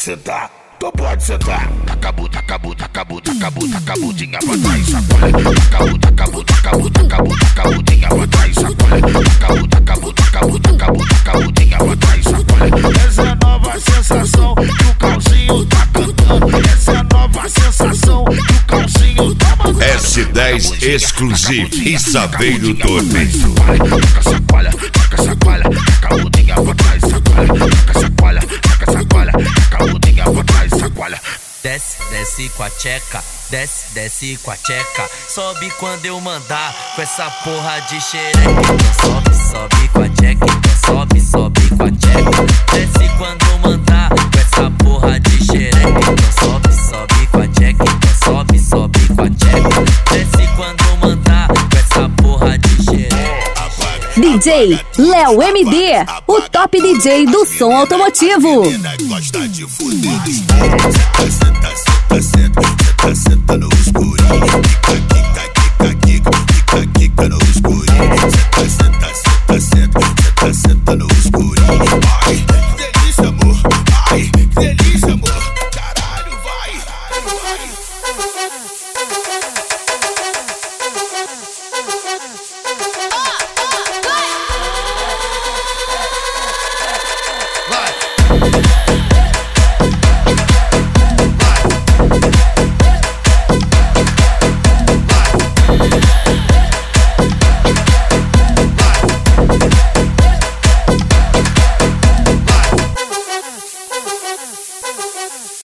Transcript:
sentar, tu pode sentar. Taca a bundinha pra trás, sacolé. Taca a bundinha pra trás, sacolé. Taca a bundinha pra trás, sacolé. Essa é a nova sensação que o calcinho tá cantando. Essa é a nova sensação que o calcinho tá mandando. S10 exclusivo e Saveiro Tormento. Taca a bundinha pra trás, sacolé. Taca a bundinha pra trás, sacolé. Desce, desce com a tcheca, desce, desce com a tcheca. Sobe quando eu mandar com essa porra de xereca. Então sobe, sobe com a tcheca. Então sobe, sobe com a tcheca. Desce quando eu mandar com essa porra de xereca. Então sobe, sobe com a tcheca. Então sobe, sobe com a tcheca. Desce quando eu mandar com essa porra de xereca. DJ Léo MD, o top DJ do som automotivo. Gosta de fuder, senta no escurinho. Quica no escurinho.